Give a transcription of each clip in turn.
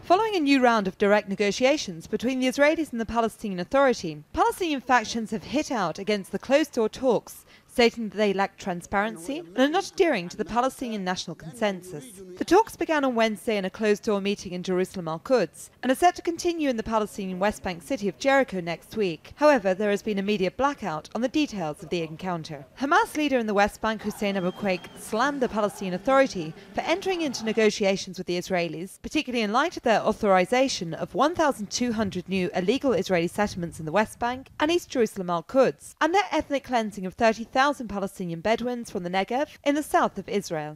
Following a new round of direct negotiations between the Israelis and the Palestinian Authority, Palestinian factions have hit out against the closed-door talks, stating that they lack transparency and are not adhering to the Palestinian national consensus. The talks began on Wednesday in a closed-door meeting in Jerusalem Al-Quds and are set to continue in the Palestinian West Bank city of Jericho next week. However, there has been a media blackout on the details of the encounter. Hamas leader in the West Bank, Hussein Abu Quaik, slammed the Palestinian Authority for entering into negotiations with the Israelis, particularly in light of their authorization of 1,200 new illegal Israeli settlements in the West Bank and East Jerusalem Al-Quds, and their ethnic cleansing of 30,000 Palestinian Bedouins from the Negev in the south of Israel.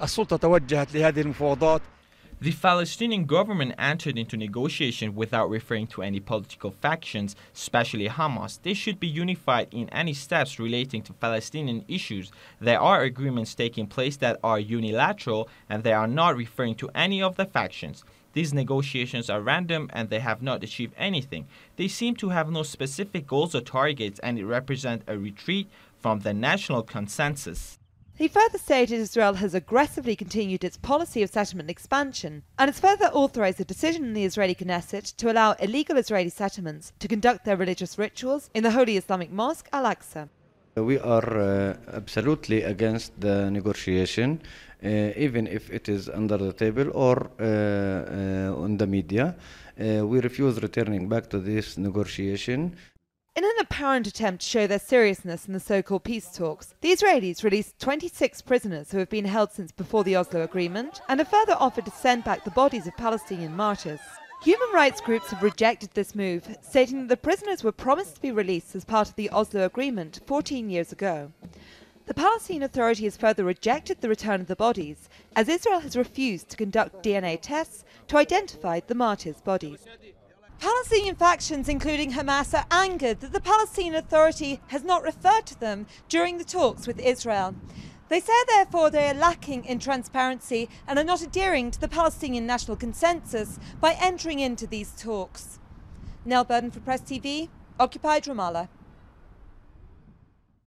The Palestinian government entered into negotiation without referring to any political factions, especially Hamas. They should be unified in any steps relating to Palestinian issues. There are agreements taking place that are unilateral and they are not referring to any of the factions. These negotiations are random and they have not achieved anything. They seem to have no specific goals or targets and it represents a retreat from the national consensus. He further stated Israel has aggressively continued its policy of settlement expansion and has further authorized a decision in the Israeli Knesset to allow illegal Israeli settlements to conduct their religious rituals in the Holy Islamic Mosque Al-Aqsa. We are absolutely against the negotiation, even if it is under the table or on the media. We refuse returning back to this negotiation. In an apparent attempt to show their seriousness in the so-called peace talks, the Israelis released 26 prisoners who have been held since before the Oslo Agreement and have further offered to send back the bodies of Palestinian martyrs. Human rights groups have rejected this move, stating that the prisoners were promised to be released as part of the Oslo Agreement 14 years ago. The Palestinian Authority has further rejected the return of the bodies, as Israel has refused to conduct DNA tests to identify the martyrs' bodies. Palestinian factions, including Hamas, are angered that the Palestinian Authority has not referred to them during the talks with Israel. They say, therefore, they are lacking in transparency and are not adhering to the Palestinian national consensus by entering into these talks. Nell Burden for Press TV, occupied Ramallah.